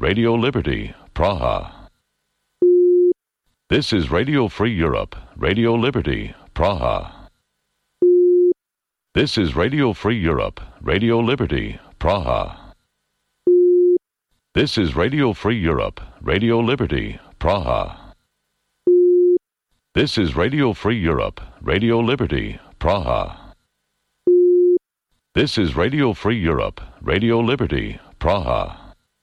Radio Liberty, Praha. This is Radio Free Europe, Radio Liberty, Praha. This is Radio Free Europe, Radio Liberty, Praha. This is Radio Free Europe, Radio Liberty, Praha. This is Radio Free Europe, Radio Liberty, Praha. This is Radio Free Europe, Radio Liberty, Praha.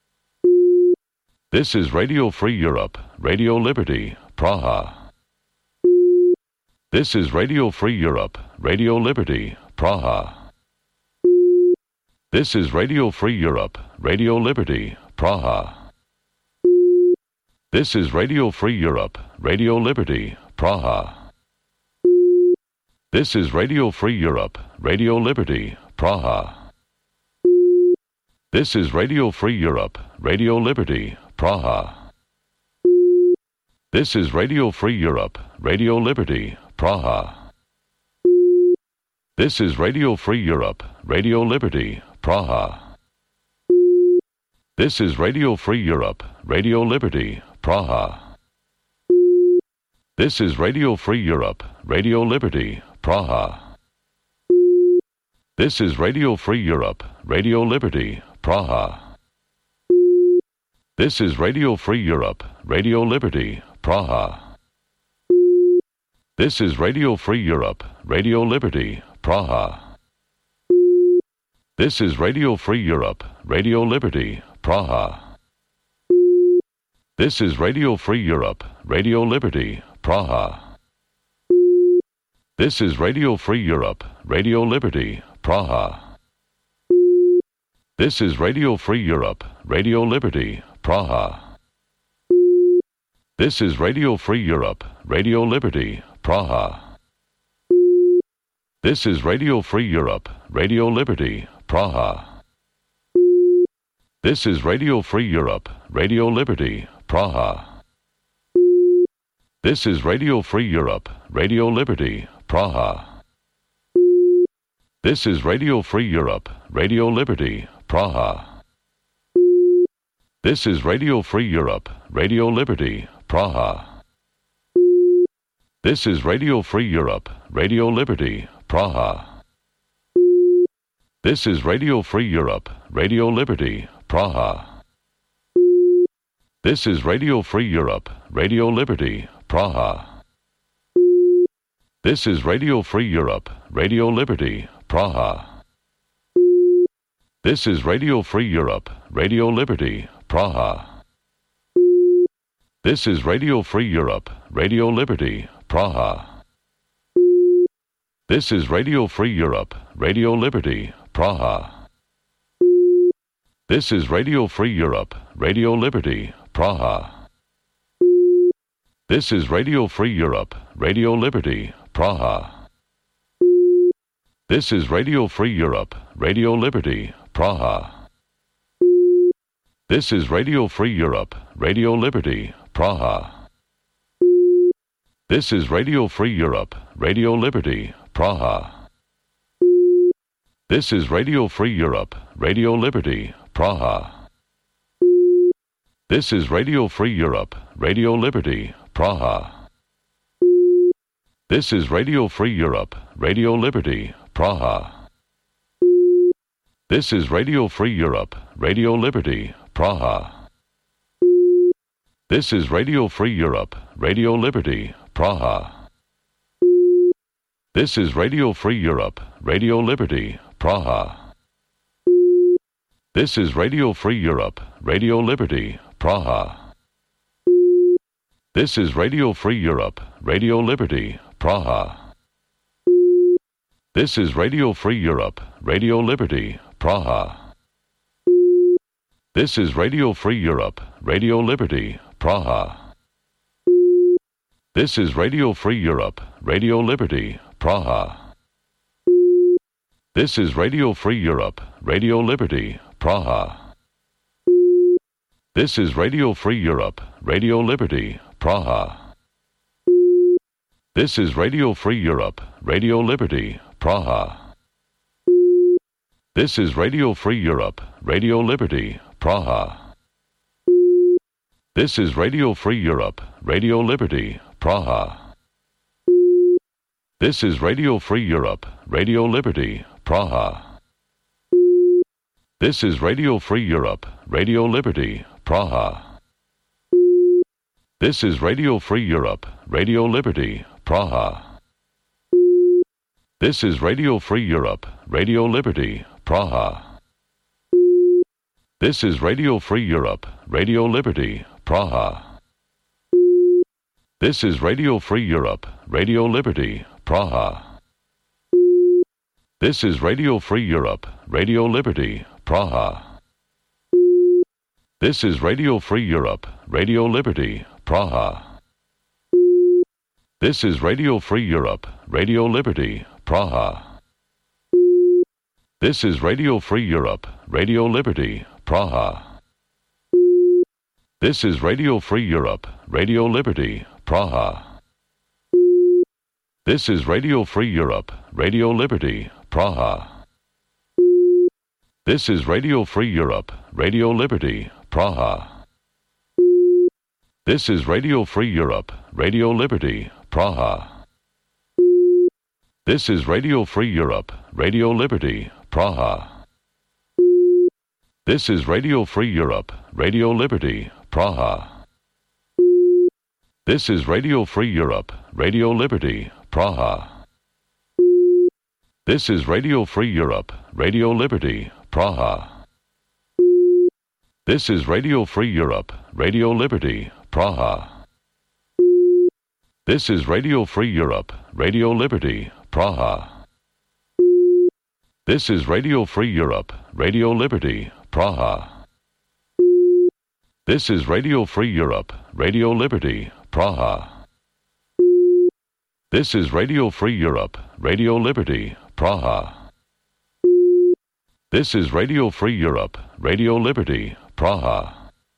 This is Radio Free Europe, Radio Liberty, Praha. This is Radio Free Europe, Radio Liberty, Praha. This is Radio Free Europe, Radio Liberty, Praha. This is Radio Free Europe, Radio Liberty, Praha. This is Radio Free Europe, Radio Liberty, Praha. This is Radio Free Europe, Radio Liberty, Praha. This is Radio Free Europe, Radio Liberty, Praha. This is Radio Free Europe, Radio Liberty, Praha. This is Radio Free Europe, Radio Liberty, Praha. This is Radio Free Europe, Radio Liberty, Praha. This is Radio Free Europe, Radio Liberty, Praha. This is Radio Free Europe, Radio Liberty, Praha. This is Radio Free Europe, Radio Liberty, Praha. This is Radio Free Europe, Radio Liberty, Praha. This is Radio Free Europe, Radio Liberty, Praha. This is Radio Free Europe, Radio Liberty, Praha. This is Radio Free Europe, Radio Liberty, Praha. This is Radio Free Europe, Radio Liberty, Praha. This is Radio Free Europe, Radio Liberty, Praha. This is Radio Free Europe, Radio Liberty, Praha. This is Radio Free Europe, Radio Liberty, Praha. This is Radio Free Europe, Radio Liberty, Praha. This is Radio Free Europe, Radio Liberty, Praha. This is Radio Free Europe, Radio Liberty, Praha. This is Radio Free Europe, Radio Liberty, Praha. This is Radio Free Europe, Radio Liberty, Praha. This is Radio Free Europe, Radio Liberty, Praha. This is Radio Free Europe, Radio Liberty, Praha. This is Radio Free Europe, Radio Liberty, Praha. This is Radio Free Europe, Radio Liberty, Praha. This is Radio Free Europe, Radio Liberty, Praha. This is Radio Free Europe, Radio Liberty, Praha. This is Radio Free Europe, Radio Liberty, Praha. This is Radio Free Europe, Radio Liberty, Praha. This is Radio Free Europe, Radio Liberty, Praha. This is Radio Free Europe, Radio Liberty, Praha. This is Radio Free Europe, Radio Liberty, Praha. This is Radio Free Europe, Radio Liberty, Praha. This is Radio Free Europe, Radio Liberty, Praha. This is Radio Free Europe, Radio Liberty, Praha. This is Radio Free Europe, Radio Liberty, Praha. This is Radio Free Europe, Radio Liberty, Praha. This is Radio Free Europe, Radio Liberty, Praha. This is Radio Free Europe, Radio Liberty, Praha. This is Radio Free Europe, Radio Liberty, Praha. This is Radio Free Europe, Radio Liberty, Praha. This is Radio Free Europe, Radio Liberty, Praha. This is Radio Free Europe, Radio Liberty, Praha. This is Radio Free Europe, Radio Liberty, Praha. This is Radio Free Europe, Radio Liberty, Praha. This is Radio Free Europe, Radio Liberty, Praha. This is Radio Free Europe, Radio Liberty, Praha. This is Radio Free Europe, Radio Liberty, Praha. This is Radio Free Europe, Radio Liberty, Praha. This is Radio Free Europe, Radio Liberty, Praha. This is Radio Free Europe, Radio Liberty, Praha. This is Radio Free Europe, Radio Liberty, Praha. This is Radio Free Europe, Radio Liberty, Praha. This is Radio Free Europe, Radio Liberty, Praha. This is Radio Free Europe, Radio Liberty, Praha. This is Radio Free Europe, Radio Liberty, Praha. This is Radio Free Europe, Radio Liberty, Praha. This is Radio Free Europe, Radio Liberty, Praha. This is Radio Free Europe, Radio Liberty, Praha. This is Radio Free Europe, Radio Liberty, Praha. This is Radio Free Europe, Radio Liberty, Praha. This is Radio Free Europe, Radio Liberty, Praha. This is Radio Free Europe, Radio Liberty, Praha. This is Radio Free Europe, Radio Liberty, Praha. This is Radio Free Europe, Radio Liberty, Praha. This is Radio Free Europe, Radio Liberty, Praha. This is Radio Free Europe, Radio Liberty, Praha. This is Radio Free Europe, Radio Liberty, Praha. This is Radio Free Europe, Radio Liberty, Praha. This is Radio Free Europe, Radio Liberty, Praha.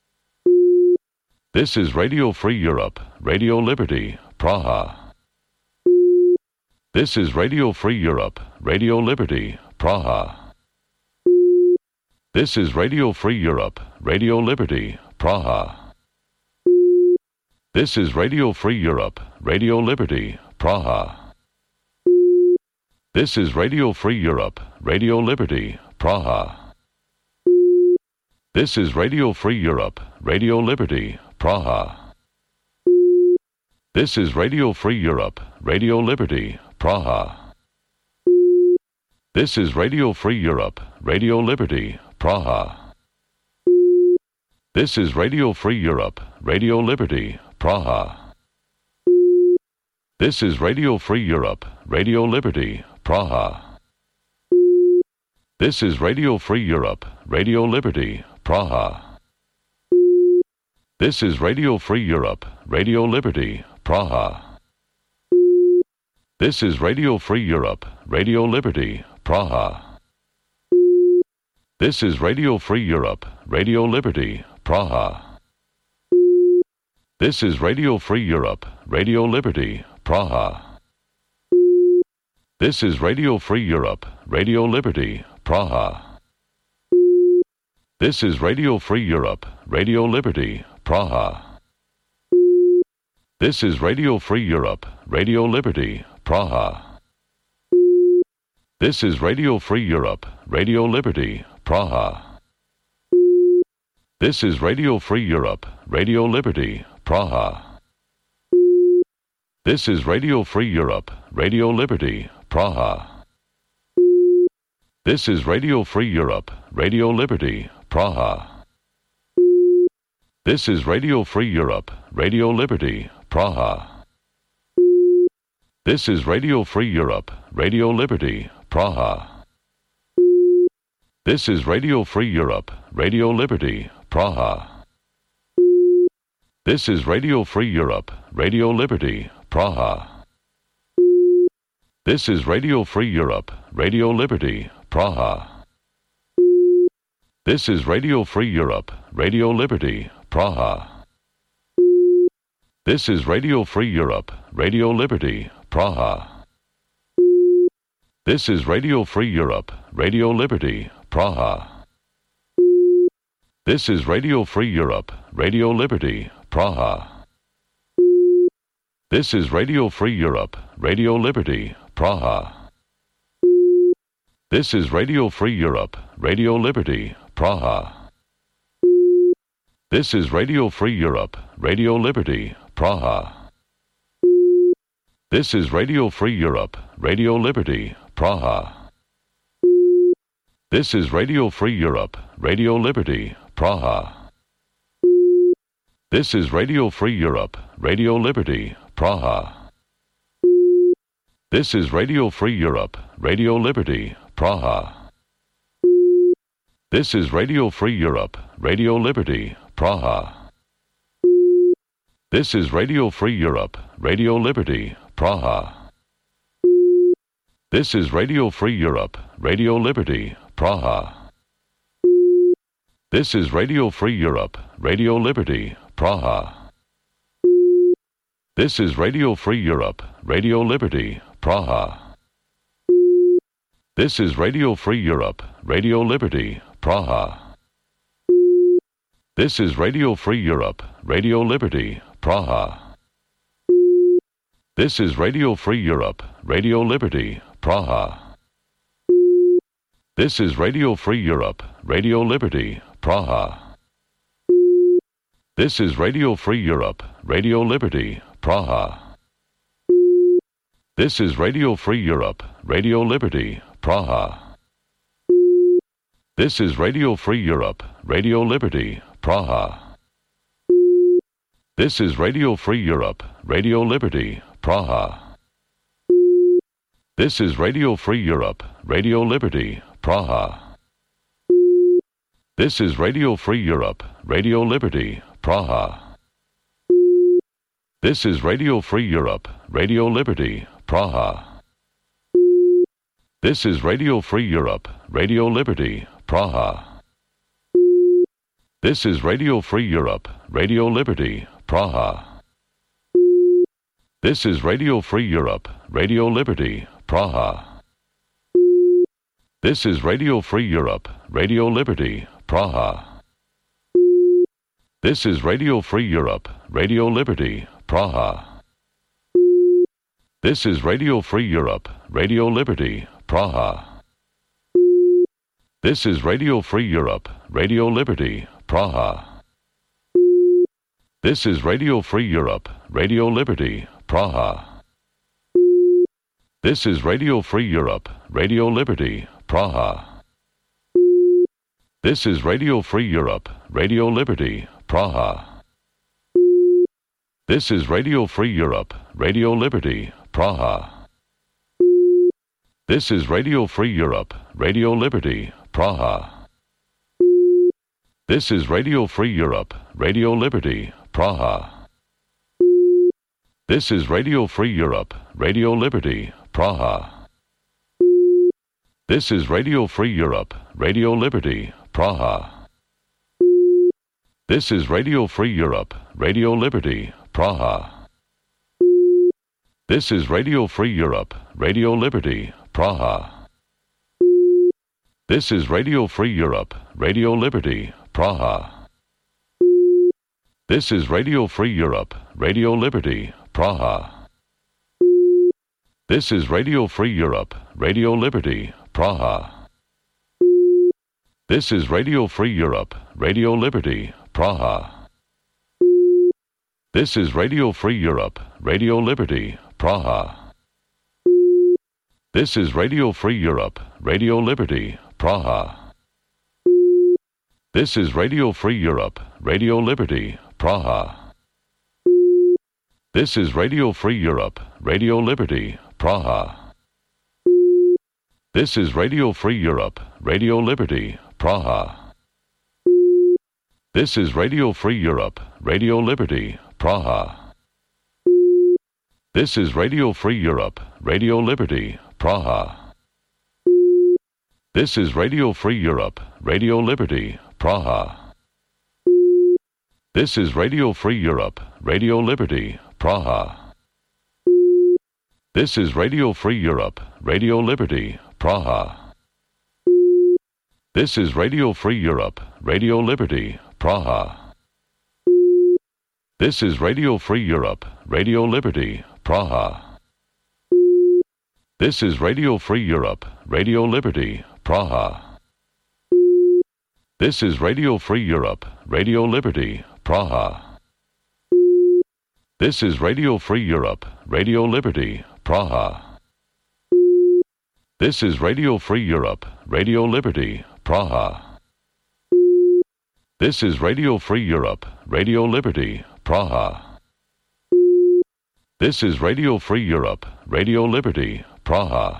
This is Radio Free Europe, Radio Liberty, Praha. This is Radio Free Europe, Radio Liberty, Praha. This is Radio Free Europe, Radio Liberty, Praha. This is Radio Free Europe, Radio Liberty, Praha. This is Radio Free Europe, Radio Liberty, Praha. This is Radio Free Europe, Radio Liberty, Praha. This is Radio Free Europe, Radio Liberty, Praha. This is Radio Free Europe, Radio Liberty, Praha. This is Radio Free Europe, Radio Liberty, Praha. This is Radio Free Europe, Radio Liberty, Praha. This is Radio Free Europe, Radio Liberty, Praha. This is Radio Free Europe, Radio Liberty, Praha. This is Radio Free Europe, Radio Liberty, Praha. This is Radio Free Europe, Radio Liberty, Praha. This is Radio Free Europe, Radio Liberty, Praha. This is Radio Free Europe, Radio Liberty, Praha. This is Radio Free Europe, Radio Liberty, Praha. This is Radio Free Europe, Radio Liberty, Praha. This is Radio Free Europe, Radio Liberty, Praha. This is Radio Free Europe, Radio Liberty, Praha. This is Radio Free Europe, Radio Liberty, Praha. This is Radio Free Europe, Radio Liberty, Praha. This is Radio Free Europe, Radio Liberty, Praha. This is Radio Free Europe, Radio Liberty, Praha. This is Radio Free Europe, Radio Liberty, Praha. This is Radio Free Europe, Radio Liberty, Praha. This is Radio Free Europe, Radio Liberty, Praha. This is Radio Free Europe, Radio Liberty, Praha. This is Radio Free Europe, Radio Liberty, Praha. This is Radio Free Europe, Radio Liberty, Praha. This is Radio Free Europe, Radio Liberty, Praha. This is Radio Free Europe, Radio Liberty, Praha. This is Radio Free Europe, Radio Liberty, Praha. This is Radio Free Europe, Radio Liberty, Praha. This is Radio Free Europe, Radio Liberty, Praha. This is Radio Free Europe, Radio Liberty, Praha. This is Radio Free Europe, Radio Liberty, Praha. This is Radio Free Europe, Radio Liberty, Praha. This is Radio Free Europe, Radio Liberty, Praha. This is Radio Free Europe, Radio Liberty, Praha. This is Radio Free Europe, Radio Liberty, Praha. This is Radio Free Europe, Radio Liberty, Praha. This is Radio Free Europe, Radio Liberty, Praha. This is Radio Free Europe, Radio Liberty, Praha. This is Radio Free Europe, Radio Liberty, Praha. This is Radio Free Europe, Radio Liberty, Praha. This is Radio Free Europe, Radio Liberty, Praha. This is Radio Free Europe, Radio Liberty, Praha. This is Radio Free Europe, Radio Liberty, Praha. This is Radio Free Europe, Radio Liberty, Praha. This is Radio Free Europe, Radio Liberty, Praha. This is Radio Free Europe, Radio Liberty, Praha. This is Radio Free Europe, Radio Liberty, Praha. This is Radio Free Europe, Radio Liberty, Praha. This is Radio Free Europe, Radio Liberty, Praha. This is Radio Free Europe, Radio Liberty, Praha. This is Radio Free Europe, Radio Liberty, Praha. This is Radio Free Europe, Radio Liberty, Praha. This is Radio Free Europe, Radio Liberty, Praha. This is Radio Free Europe, Radio Liberty, Praha. This is Radio Free Europe, Radio Liberty, Praha. This is Radio Free Europe, Radio Liberty, Praha. This is Radio Free Europe, Radio Liberty, Praha. This is Radio Free Europe, Radio Liberty, Praha. This is Radio Free Europe, Radio Liberty, Praha. This is Radio Free Europe, Radio Liberty, Praha. This is Radio Free Europe, Radio Liberty, Praha. This is Radio Free Europe, Radio Liberty, Praha. This is Radio Free Europe, Radio Liberty, Praha. This is Radio Free Europe, Radio Liberty, Praha. This is Radio Free Europe, Radio Liberty, Praha. This is Radio Free Europe, Radio Liberty, Praha. This is Radio Free Europe, Radio Liberty, Praha. This is Radio Free Europe, Radio Liberty, Praha. This is Radio Free Europe, Radio Liberty, Praha. This is Radio Free Europe, Radio Liberty, Praha. This is Radio Free Europe, Radio Liberty, Praha. This is Radio Free Europe, Radio Liberty, Praha. This is Radio Free Europe, Radio Liberty, Praha. This is Radio Free Europe, Radio Liberty, Praha. This is Radio Free Europe, Radio Liberty, Praha. This is Radio Free Europe, Radio Liberty, Praha. This is Radio Free Europe, Radio Liberty, Praha. This is Radio Free Europe, Radio Liberty, Praha. This is Radio Free Europe, Radio Liberty, Praha. This is Radio Free Europe, Radio Liberty, Praha. This is Radio Free Europe, Radio Liberty, Praha. This is Radio Free Europe, Radio Liberty, Praha. This is Radio Free Europe, Radio Liberty, Praha. This is Radio Free Europe, Radio Liberty, Praha. This is Radio Free Europe, Radio Liberty, Praha. This is Radio Free Europe, Radio Liberty, Praha. This is Radio Free Europe, Radio Liberty, Praha.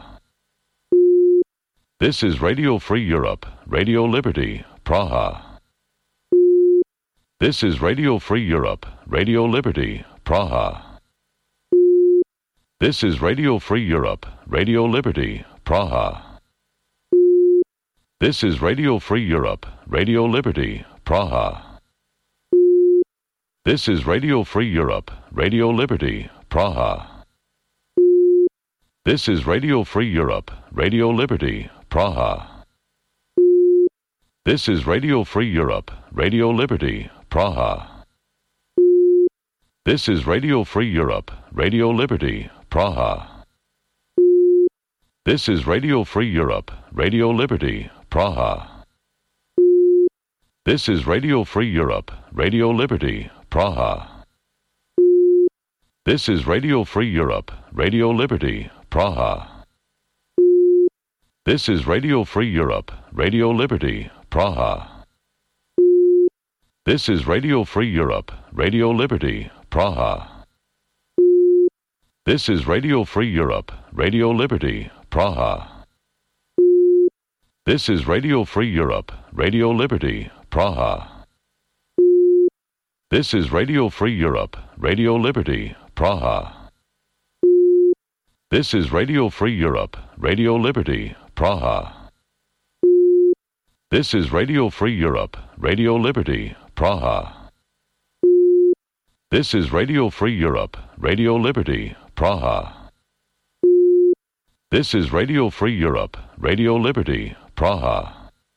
This is Radio Free Europe, Radio Liberty, Praha. This is Radio Free Europe, Radio Liberty, Praha. This is Radio Free Europe, Radio Liberty, Praha. This is Radio Free Europe, Radio Liberty, Praha. This is Radio Free Europe, Radio Liberty, Praha. This is Radio Free Europe, Radio Liberty, Praha. This is Radio Free Europe, Radio Liberty, Praha. This is Radio Free Europe, Radio Liberty, Praha. This is Radio Free Europe, Radio Liberty, Praha. This is Radio Free Europe, Radio Liberty, Praha. This is Radio Free Europe, Radio Liberty, Praha. This is Radio Free Europe, Radio Liberty, Praha. This is Radio Free Europe, Radio Liberty, Praha. This is Radio Free Europe, Radio Liberty, Praha. This is Radio Free Europe, Radio Liberty, Praha. This is Radio Free Europe, Radio Liberty, Praha. This is Radio Free Europe, Radio Liberty, Praha. This is Radio Free Europe, Radio Liberty, Praha. This is Radio Free Europe, Radio Liberty, Praha. This is Radio Free Europe, Radio Liberty, Praha.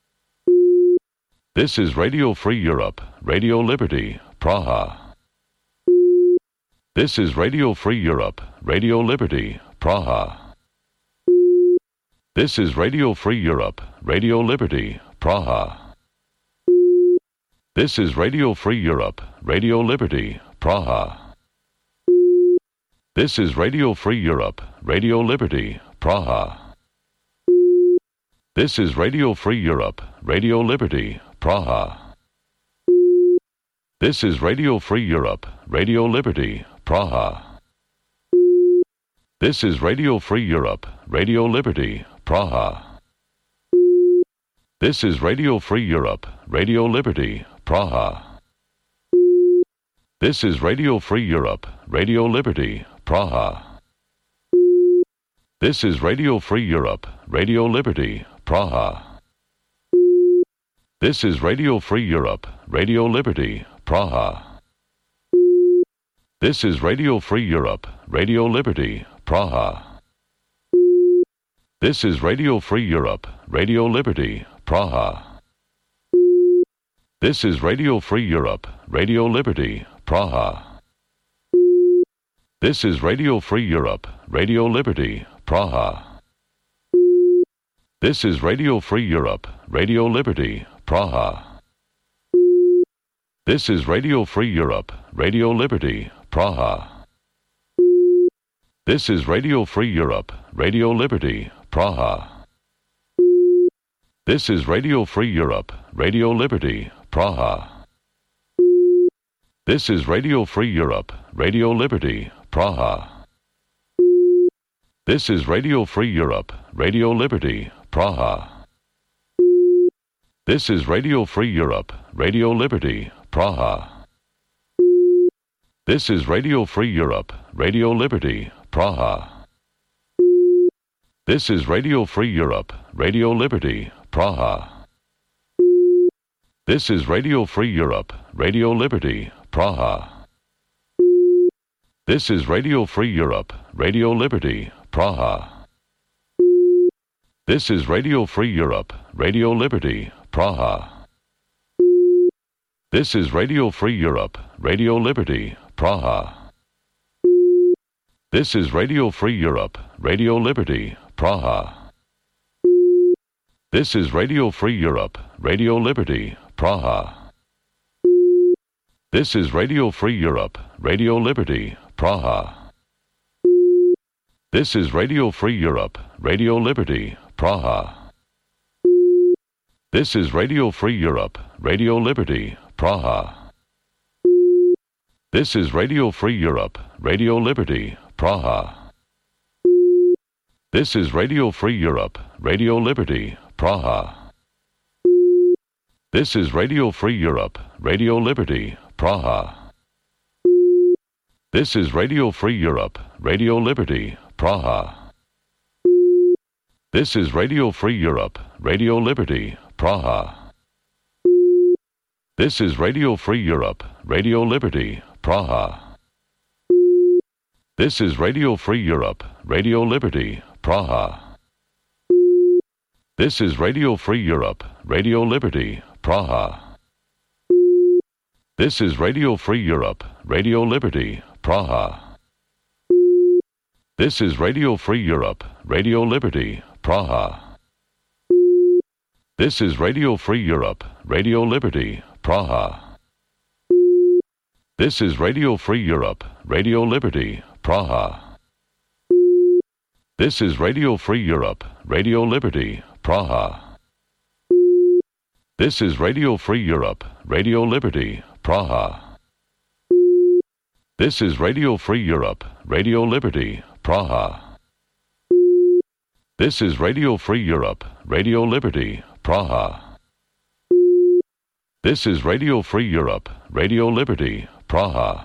This is Radio Free Europe, Radio Liberty, Praha. This is Radio Free Europe, Radio Liberty, Praha. This is Radio Free Europe, Radio Liberty, Praha. This is Radio Free Europe, Radio Liberty, Praha. This is Radio Free Europe, Radio Liberty, Praha. This is Radio Free Europe, Radio Liberty, Praha. This is Radio Free Europe, Radio Liberty, Praha. This is Radio Free Europe, Radio Liberty, Praha. This is Radio Free Europe, Radio Liberty, Praha. This is Radio Free Europe, Radio Liberty, Praha. This is Radio Free Europe, Radio Liberty, Praha. This is Radio Free Europe, Radio Liberty, Praha. This is Radio Free Europe, Radio Liberty, Praha. This is Radio Free Europe, Radio Liberty, Praha. This is Radio Free Europe, Radio Liberty, Praha. This is Radio Free Europe, Radio Liberty, Praha. This is Radio Free Europe, Radio Liberty, Praha. This is Radio Free Europe, Radio Liberty, Praha. This is Radio Free Europe, Radio Liberty, Praha. This is Radio Free Europe, Radio Liberty, Praha. This is Radio Free Europe, Radio Liberty, Praha. This is Radio Free Europe, Radio Liberty, Praha. This is Radio Free Europe, Radio Liberty, Praha. This is Radio Free Europe, Radio Liberty, Praha. This is Radio Free Europe, Radio Liberty, Praha. This is Radio Free Europe, Radio Liberty, Praha. This is Radio Free Europe, Radio Liberty, Praha. This is Radio Free Europe, Radio Liberty, Praha. This is Radio Free Europe, Radio Liberty, Praha. This is Radio Free Europe, Radio Liberty, Praha. This is Radio Free Europe, Radio Liberty, Praha. This is Radio Free Europe, Radio Liberty, Praha. This is Radio Free Europe, Radio Liberty, Praha. This is Radio Free Europe, Radio Liberty, Praha. This is Radio Free Europe, Radio Liberty, Praha. This is Radio Free Europe, Radio Liberty, Praha. This is Radio Free Europe, Radio Liberty, Praha. This is Radio Free Europe, Radio Liberty, Praha. This is Radio Free Europe, Radio Liberty, Praha. This is Radio Free Europe, Radio Liberty, Praha. This is Radio Free Europe, Radio Liberty, Praha. This is Radio Free Europe, Radio Liberty, Praha. This is Radio Free Europe, Radio Liberty, Praha. This is Radio Free Europe, Radio Liberty, Praha. This is Radio Free Europe, Radio Liberty, Praha. This is Radio Free Europe, Radio Liberty, Praha. This is Radio Free Europe, Radio Liberty, Praha. This is Radio Free Europe, Radio Liberty, Praha. This is Radio Free Europe, Radio Liberty, Praha. This is Radio Free Europe, Radio Liberty, Praha. This is Radio Free Europe, Radio Liberty, Praha.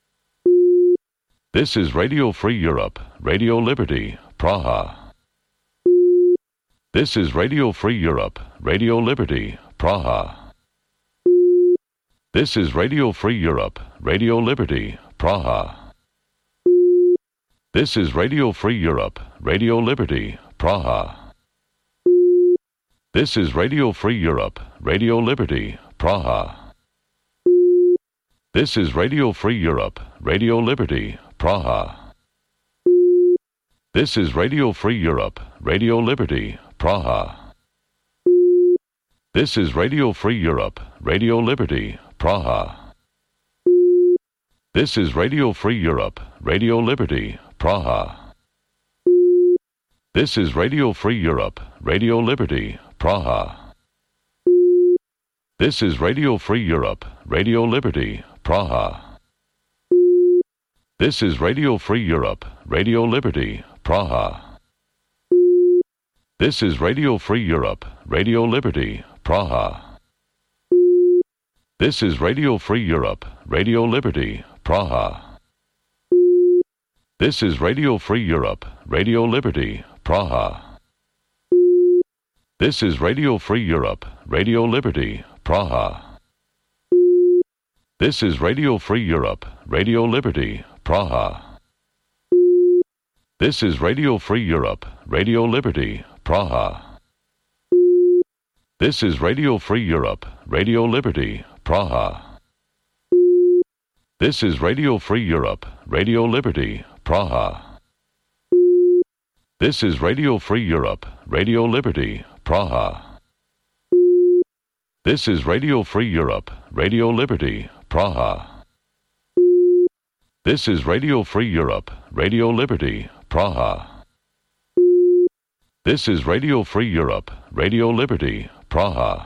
This is Radio Free Europe, Radio Liberty, Praha. This is Radio Free Europe, Radio Liberty, Praha. This is Radio Free Europe, Radio Liberty, Praha. This is Radio Free Europe, Radio Liberty, Praha. This is Radio Free Europe, Radio Liberty, Praha. This is Radio Free Europe, Radio Liberty, Praha. This is Radio Free Europe, Radio Liberty, Praha. This is Radio Free Europe, Radio Liberty, Praha. This is Radio Free Europe, Radio Liberty, Praha. This is Radio Free Europe, Radio Liberty, Praha. This is Radio Free Europe, Radio Liberty, Praha. This is Radio Free Europe, Radio Liberty, Praha. This is Radio Free Europe, Radio Liberty, Praha. This is Radio Free Europe, Radio Liberty, Praha. This is Radio Free Europe, Radio Liberty, Praha. This is Radio Free Europe, Radio Liberty, Praha. This is Radio Free Europe, Radio Liberty, Praha. This is Radio Free Europe, Radio Liberty, Praha. This is Radio Free Europe, Radio Liberty, Praha. This is Radio Free Europe, Radio Liberty, Praha. This is Radio Free Europe, Radio Liberty, Praha. This is Radio Free Europe, Radio Liberty, Praha. This is Radio Free Europe, Radio Liberty, Praha. This is Radio Free Europe, Radio Liberty, Praha.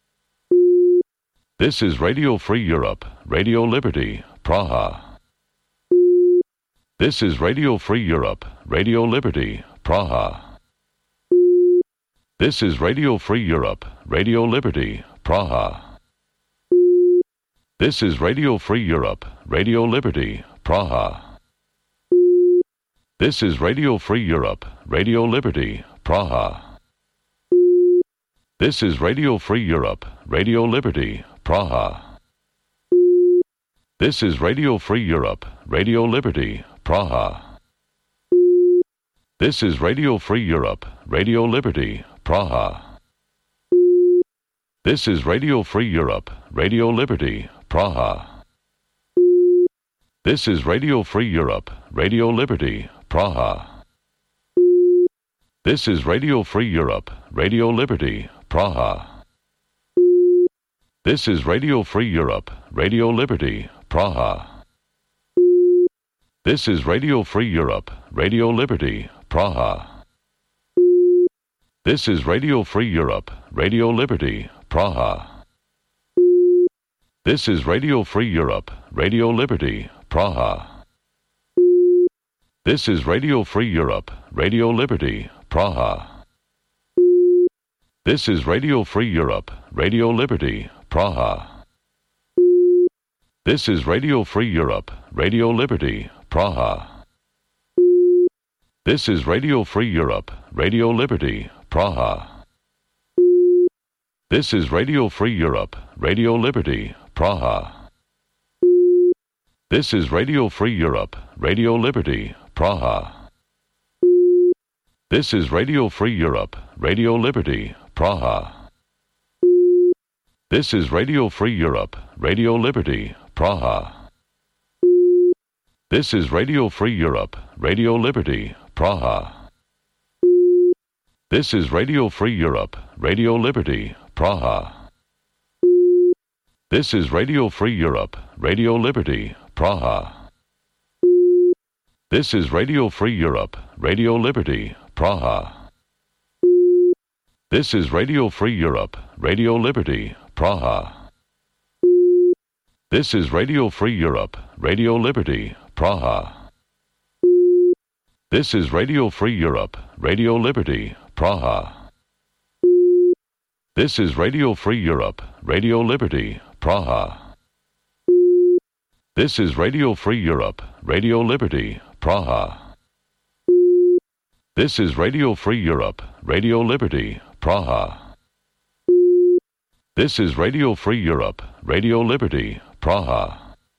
This is Radio Free Europe, Radio Liberty, Praha. This is Radio Free Europe, Radio Liberty, Praha. This is Radio Free Europe, Radio Liberty, Praha. This is Radio Free Europe, Radio Liberty, Praha. This is Radio Free Europe, Radio Liberty, Praha. This is Radio Free Europe, Radio Liberty, Praha. This is Radio Free Europe, Radio Liberty, Praha. This is Radio Free Europe, Radio Liberty, Praha. This is Radio Free Europe, Radio Liberty, Praha. This is Radio Free Europe, Radio Liberty, Praha. This is Radio Free Europe, Radio Liberty, Praha. This is Radio Free Europe, Radio Liberty, Praha. This is Radio Free Europe, Radio Liberty, Praha. This is Radio Free Europe, Radio Liberty, Praha. This is Radio Free Europe, Radio Liberty, Praha. This is Radio Free Europe, Radio Liberty, Praha. This is Radio Free Europe, Radio Liberty, Praha. This is Radio Free Europe, Radio Liberty, Praha. This is Radio Free Europe, Radio Liberty, Praha. This is Radio Free Europe, Radio Liberty, Praha. This is Radio Free Europe, Radio Liberty, Praha. This is Radio Free Europe, Radio Liberty, Praha. This is Radio Free Europe, Radio Liberty, Praha. This is Radio Free Europe, Radio Liberty, Praha. This is Radio Free Europe, Radio Liberty, Praha. This is Radio Free Europe, Radio Liberty, Praha. This is Radio Free Europe, Radio Liberty, Praha. This is Radio Free Europe, Radio Liberty, Praha. This is Radio Free Europe, Radio Liberty, Praha. This is Radio Free Europe, Radio Liberty, Praha. This is Radio Free Europe, Radio Liberty, Praha. This is Radio Free Europe, Radio Liberty, Praha. This is Radio Free Europe, Radio Liberty, Praha. This is Radio Free Europe, Radio Liberty, Praha.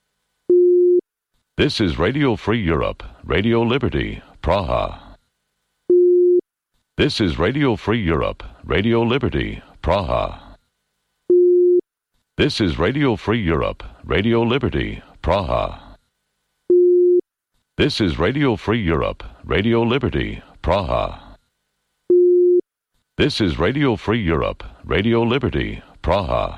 This is Radio Free Europe, Radio Liberty, Praha. This is Radio Free Europe, Radio Liberty, Praha. This is Radio Free Europe, Radio Liberty, Praha. This is Radio Free Europe, Radio Liberty, Praha. This is Radio Free Europe, Radio Liberty, Praha.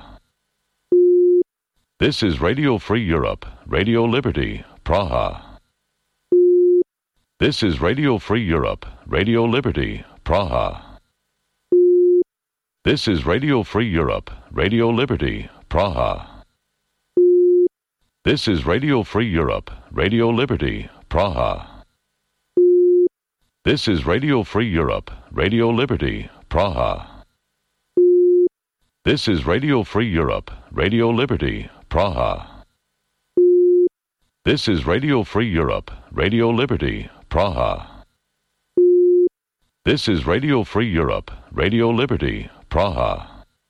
This is Radio Free Europe, Radio Liberty, Praha. This is Radio Free Europe, Radio Liberty, Praha. This is Radio Free Europe, Radio Liberty, Praha. This is Radio Free Europe, Radio Liberty, Praha. This is Radio Free Europe, Radio Liberty, Praha. This is Radio Free Europe, Radio Liberty, Praha. This is Radio Free Europe, Radio Liberty, Praha. This is Radio Free Europe, Radio Liberty, Praha.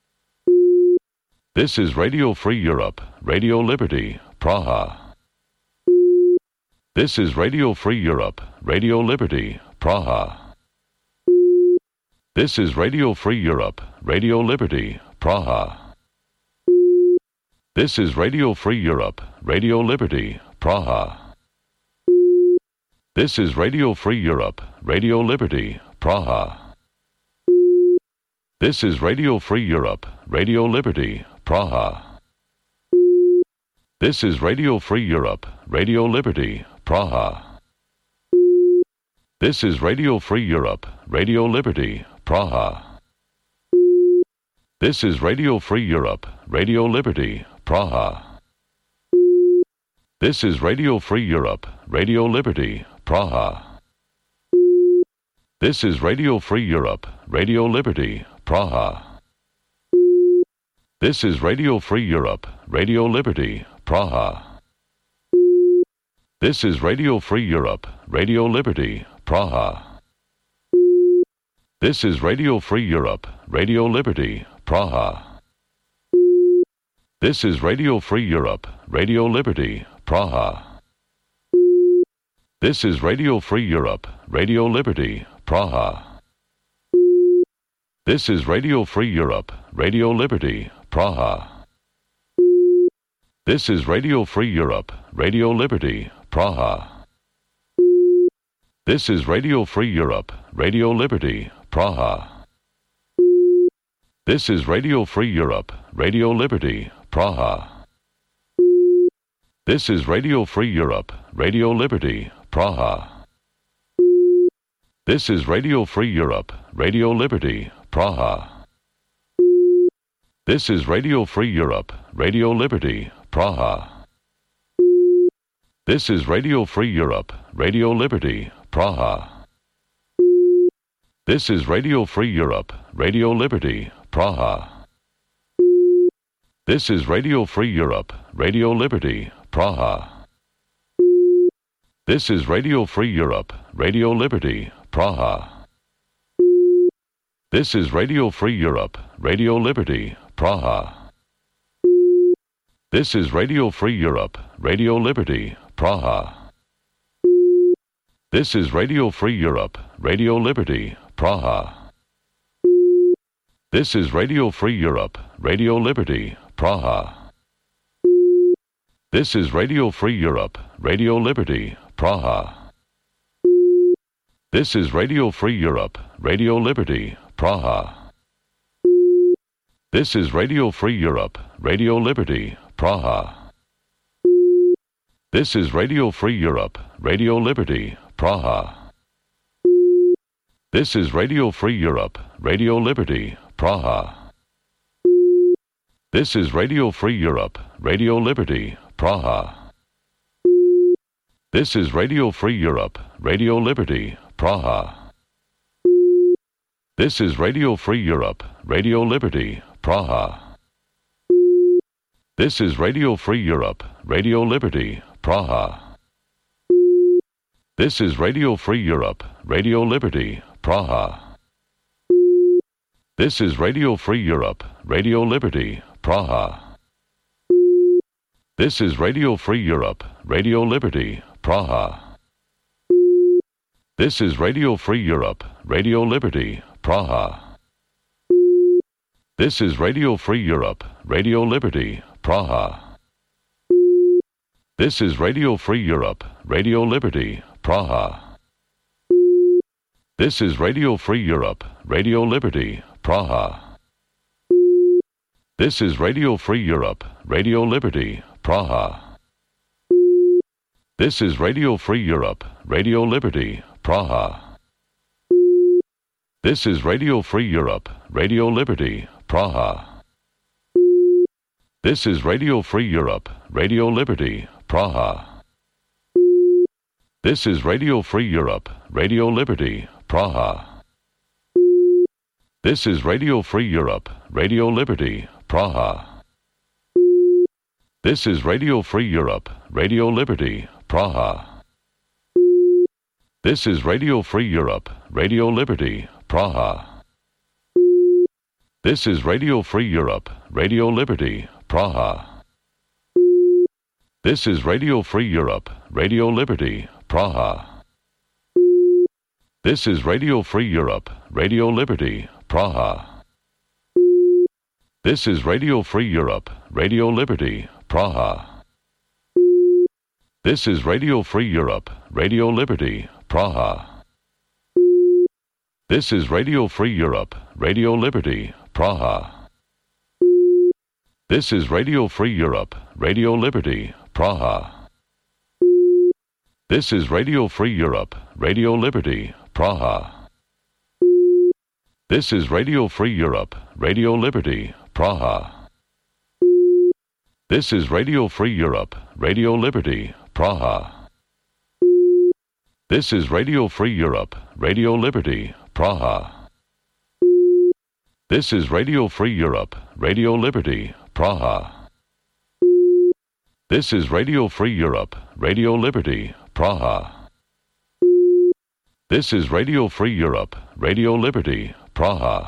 This is Radio Free Europe, Radio Liberty, Praha. This is Radio Free Europe, Radio Liberty, Praha. This is Radio Free Europe, Radio Liberty, Praha. This is Radio Free Europe, Radio Liberty, Praha. This is Radio Free Europe, Radio Liberty, Praha. This is Radio Free Europe, Radio Liberty, Praha. This is Radio Free Europe, Radio Liberty, Praha. This is Radio Free Europe, Radio Liberty, Praha. This is Radio Free Europe, Radio Liberty, Praha. This is Radio Free Europe, Radio Liberty, Praha. This is Radio Free Europe, Radio Liberty, Praha. This is Radio Free Europe, Radio Liberty, Praha. This is Radio Free Europe, Radio Liberty, Praha. This is Radio Free Europe, Radio Liberty, Praha. This is Radio Free Europe, Radio Liberty, Praha. This is Radio Free Europe, Radio Liberty, Praha. This is Radio Free Europe, Radio Liberty, Praha. This is Radio Free Europe, Radio Liberty, Praha. This is Radio Free Europe, Radio Liberty, Praha. This is Radio Free Europe, Radio Liberty, Praha. This is Radio Free Europe, Radio Liberty, Praha. This is Radio Free Europe, Radio Liberty, Praha. This is Radio Free Europe, Radio Liberty, Praha. This is Radio Free Europe, Radio Liberty, Praha. This is Radio Free Europe, Radio Liberty, Praha. This is Radio Free Europe, Radio Liberty, Praha. This is Radio Free Europe, Radio Liberty, Praha. This is Radio Free Europe, Radio Liberty, Praha. This is Radio Free Europe, Radio Liberty, Praha. This is Radio Free Europe, Radio Liberty, Praha. This is Radio Free Europe, Radio Liberty, Praha. This is Radio Free Europe, Radio Liberty, Praha. This is Radio Free Europe, Radio Liberty, Praha. This is Radio Free Europe, Radio Liberty, Praha. This is Radio Free Europe, Radio Liberty, Praha. This is Radio Free Europe, Radio Liberty, Praha. This is Radio Free Europe, Radio Liberty, Praha. This is Radio Free Europe, Radio Liberty, Praha. This is Radio Free Europe, Radio Liberty, Praha. This is Radio Free Europe, Radio Liberty, Praha. This is Radio Free Europe, Radio Liberty, Praha. This is Radio Free Europe, Radio Liberty, Praha. This is Radio Free Europe, Radio Liberty, Praha. This is Radio Free Europe, Radio Liberty, Praha. This is Radio Free Europe, Radio Liberty, Praha. This is Radio Free Europe, Radio Liberty, Praha. This is Radio Free Europe, Radio Liberty, Praha. This is Radio Free Europe, Radio Liberty, Praha. This is Radio Free Europe, Radio Liberty, Praha. This is Radio Free Europe, Radio Liberty, Praha. This is Radio Free Europe, Radio Liberty, Praha. This is Radio Free Europe, Radio Liberty, Praha. This is Radio Free Europe, Radio Liberty, Praha. This is Radio Free Europe, Radio Liberty, Praha. This is Radio Free Europe, Radio Liberty, Praha. This is Radio Free Europe, Radio Liberty, Praha. This is Radio Free Europe, Radio Liberty, Praha. This is Radio Free Europe, Radio Liberty, Praha. This is Radio Free Europe, Radio Liberty, Praha. This is Radio Free Europe, Radio Liberty, Praha. This is Radio Free Europe, Radio Liberty, Praha. This is Radio Free Europe, Radio Liberty, Praha. This is Radio Free Europe, Radio Liberty, Praha. This is Radio Free Europe, Radio Liberty, Praha. This is Radio Free Europe, Radio Liberty, Praha. This is Radio Free Europe, Radio Liberty, Praha. This is Radio Free Europe, Radio Liberty, Praha. This is Radio Free Europe, Radio Liberty, Praha. This is Radio Free Europe, Radio Liberty, Praha.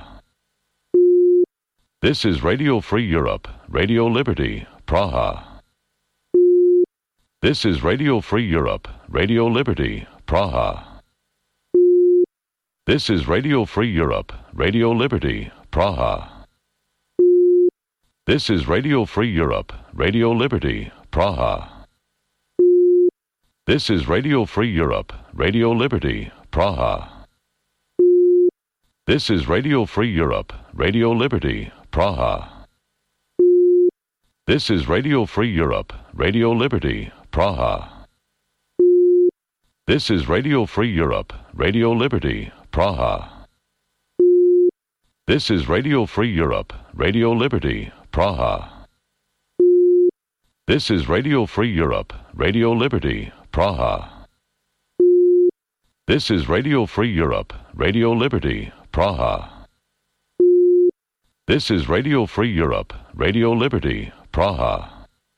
This is Radio Free Europe, Radio Liberty, Praha. This is Radio Free Europe, Radio Liberty, Praha. This is Radio Free Europe, Radio Liberty, Praha. This is Radio Free Europe, Radio Liberty, Praha. This is Radio Free Europe, Radio Liberty, Praha. This is Radio Free Europe, Radio Liberty, Praha. This is Radio Free Europe, Radio Liberty, Praha. This is Radio Free Europe, Radio Liberty, Praha. This is Radio Free Europe, Radio Liberty, Praha. This is Radio Free Europe, Radio Liberty, Praha. This is Radio Free Europe, Radio Liberty, Praha. This is Radio Free Europe, Radio Liberty, Praha.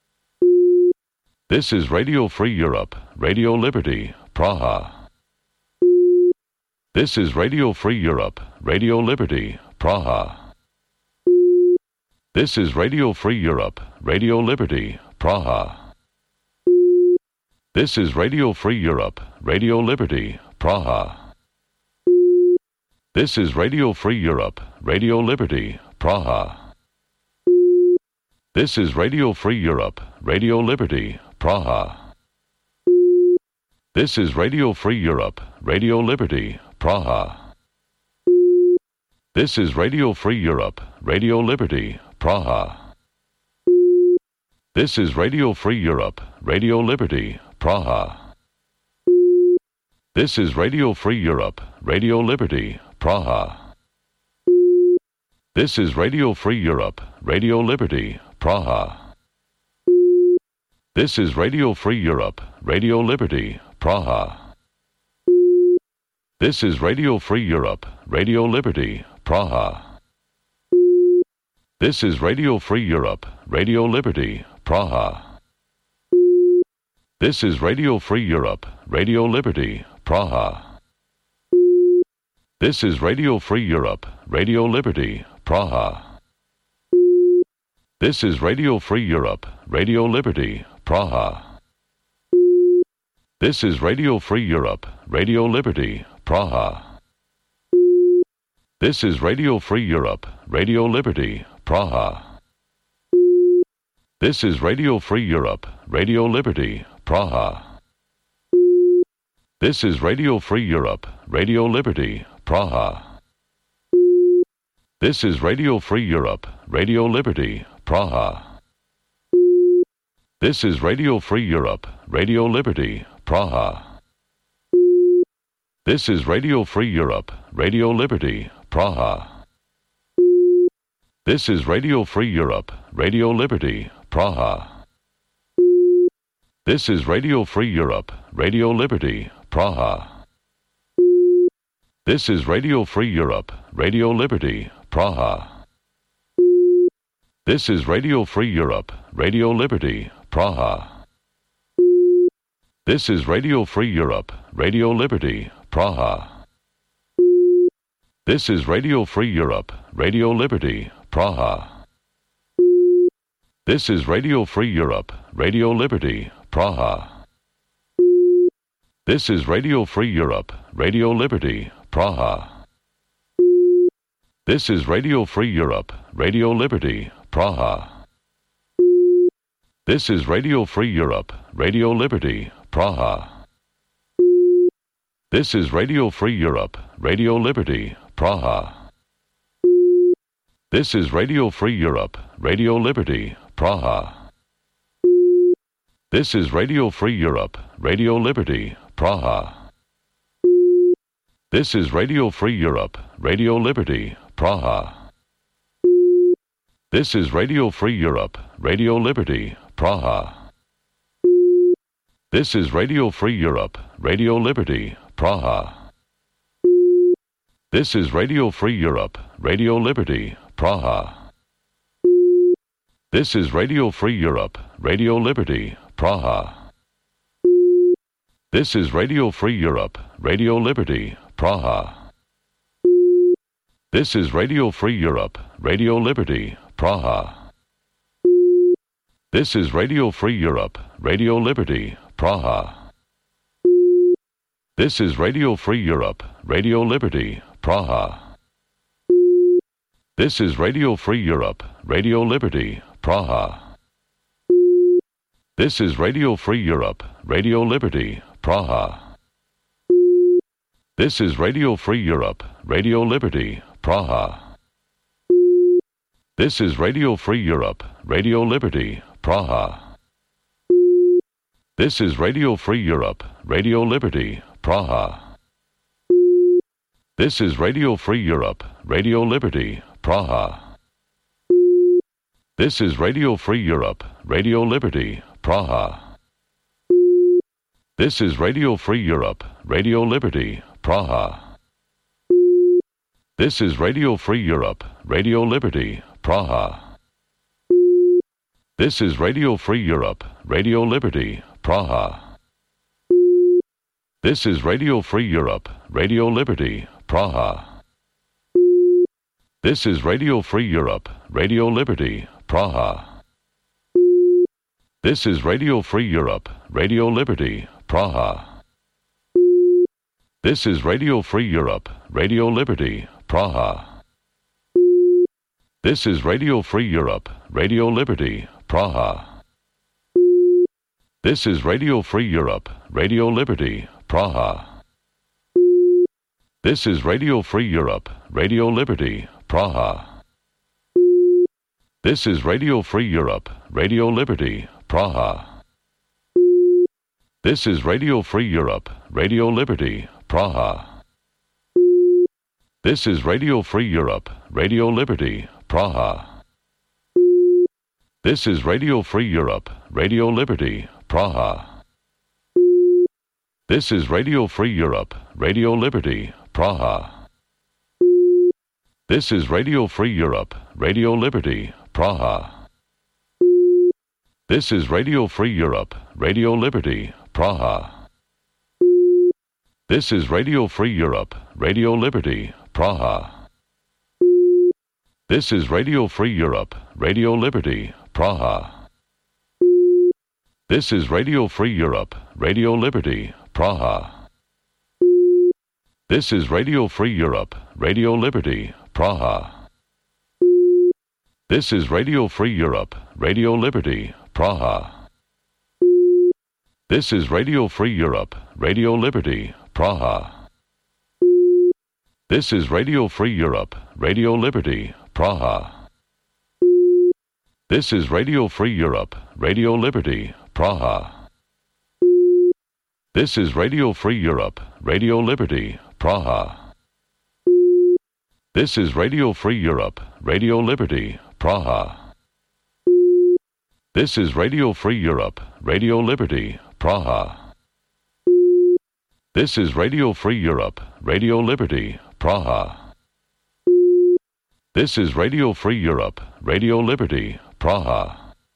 This is Radio Free Europe, Radio Liberty, Praha. This is Radio Free Europe, Radio Liberty, Praha. This is Radio Free Europe, Radio Liberty, Praha. This is Radio Free Europe, Radio Liberty, Praha. This is Radio Free Europe, Radio Liberty, Praha. This is Radio Free Europe, Radio Liberty, Praha. This is Radio Free Europe, Radio Liberty, Praha. This is Radio Free Europe, Radio Liberty, Praha. This is Radio Free Europe, Radio Liberty, Praha. This is Radio Free Europe, Radio Liberty, Praha. This is Radio Free Europe, Radio Liberty, Praha. This is Radio Free Europe, Radio Liberty, Praha. This is Radio Free Europe, Radio Liberty, Praha. This is Radio Free Europe, Radio Liberty, Praha. This is Radio Free Europe, Radio Liberty, Praha. This is Radio Free Europe, Radio Liberty, Praha. This is Radio Free Europe, Radio Liberty, Praha. This is Radio Free Europe, Radio Liberty, Praha. This is Radio Free Europe, Radio Liberty, Praha. This is Radio Free Europe, Radio Liberty, Praha. This is Radio Free Europe, Radio Liberty, Praha. This is Radio Free Europe, Radio Liberty, Praha. This is Radio Free Europe, Radio Liberty, Praha. This is Radio Free Europe, Radio Liberty, Praha. This is Radio Free Europe, Radio Liberty, Praha. This is Radio Free Europe, Radio Liberty, Praha. This is Radio Free Europe, Radio Liberty, Praha. This is Radio Free Europe, Radio Liberty, Praha. This is Radio Free Europe, Radio Liberty, Praha. This is Radio Free Europe, Radio Liberty, Praha. This is Radio Free Europe, Radio Liberty, Praha. This is Radio Free Europe, Radio Liberty, Praha. This is Radio Free Europe, Radio Liberty, Praha. This is Radio Free Europe, Radio Liberty, Praha. This is Radio Free Europe, Radio Liberty, Praha. This is Radio Free Europe, Radio Liberty, Praha. This is Radio Free Europe, Radio Liberty, Praha. This is Radio Free Europe, Radio Liberty, Praha. This is Radio Free Europe, Radio Liberty, Praha. This is Radio Free Europe, Radio Liberty, Praha. This is Radio Free Europe, Radio Liberty, Praha. This is Radio Free Europe, Radio Liberty, Praha. This is Radio Free Europe, Radio Liberty, Praha. This is Radio Free Europe, Radio Liberty, Praha. This is Radio Free Europe, Radio Liberty, Praha. This is Radio Free Europe, Radio Liberty, Praha. This is Radio Free Europe, Radio Liberty, Praha. This is Radio Free Europe, Radio Liberty, Praha. This is Radio Free Europe, Radio Liberty, Praha. This is Radio Free Europe, Radio Liberty, Praha. This is Radio Free Europe, Radio Liberty, Praha. This is Radio Free Europe, Radio Liberty, Praha. This is Radio Free Europe, Radio Liberty, Praha. This is Radio Free Europe, Radio Liberty, Praha. This is Radio Free Europe, Radio Liberty, Praha. This is Radio Free Europe, Radio Liberty, Praha. This is Radio Free Europe, Radio Liberty, Praha. This is Radio Free Europe, Radio Liberty, Praha. This is Radio Free Europe, Radio Liberty, Praha. This is Radio Free Europe, Radio Liberty, Praha. This is Radio Free Europe, Radio Liberty, Praha. This is Radio Free Europe, Radio Liberty, Praha. This is Radio Free Europe, Radio Liberty, Praha. This is Radio Free Europe, Radio Liberty, Praha. This is Radio Free Europe, Radio Liberty, Praha. This is Radio Free Europe, Radio Liberty, Praha. This is Radio Free Europe, Radio Liberty, Praha. This is Radio Free Europe, Radio Liberty, Praha. This is Radio Free Europe, Radio Liberty, Praha. This is Radio Free Europe, Radio Liberty, Praha. This is Radio Free Europe, Radio Liberty, Praha. This is Radio Free Europe, Radio Liberty, Praha. This is Radio Free Europe, Radio Liberty, Praha. This is Radio Free Europe, Radio Liberty, Praha. This is Radio Free Europe, Radio Liberty, Praha. This is Radio Free Europe, Radio Liberty, Praha. This is Radio Free Europe, Radio Liberty, Praha. This is Radio Free Europe, Radio Liberty, Praha. This is Radio Free Europe, Radio Liberty, Praha. This is Radio Free Europe, Radio Liberty, Praha. This is Radio Free Europe, Radio Liberty, Praha. This is Radio Free Europe, Radio Liberty, Praha. This is Radio Free Europe, Radio Liberty, Praha.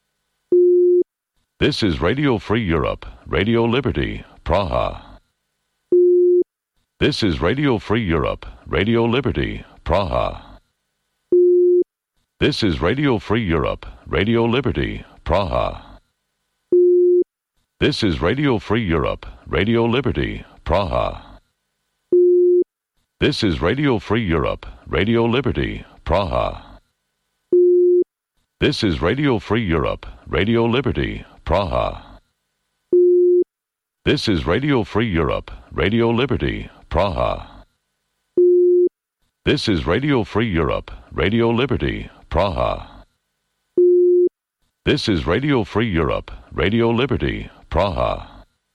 This is Radio Free Europe, Radio Liberty, Praha. This is Radio Free Europe, Radio Liberty, Praha. This is Radio Free Europe, Radio Liberty, Praha. This is Radio Free Europe, Radio Liberty, Praha. This is Radio Free Europe, Radio Liberty, Praha. This is Radio Free Europe, Radio Liberty, Praha. This is Radio Free Europe, Radio Liberty, Praha. This is Radio Free Europe, Radio Liberty, Praha. This is Radio Free Europe, Radio Liberty, Praha.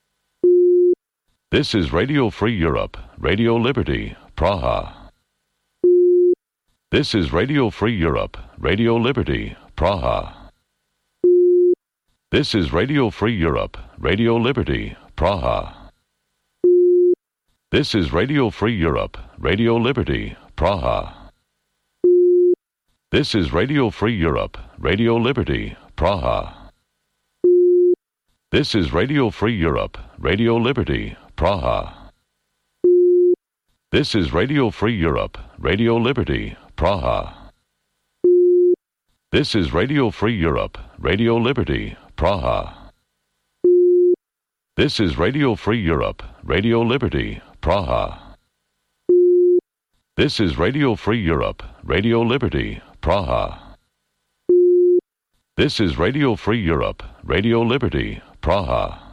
This is Radio Free Europe, Radio Liberty, Praha. This is Radio Free Europe, Radio Liberty, Praha. This is Radio Free Europe, Radio Liberty, Praha. This is Radio Free Europe, Radio Liberty, Praha. This is Radio Free Europe, Radio Liberty, Praha. This is Radio Free Europe, Radio Liberty, Praha. This is Radio Free Europe, Radio Liberty, Praha. This is Radio Free Europe, Radio Liberty, Praha. This is Radio Free Europe, Radio Liberty, Praha. This is Radio Free Europe, Radio Liberty, Praha. This is Radio Free Europe, Radio Liberty, Praha.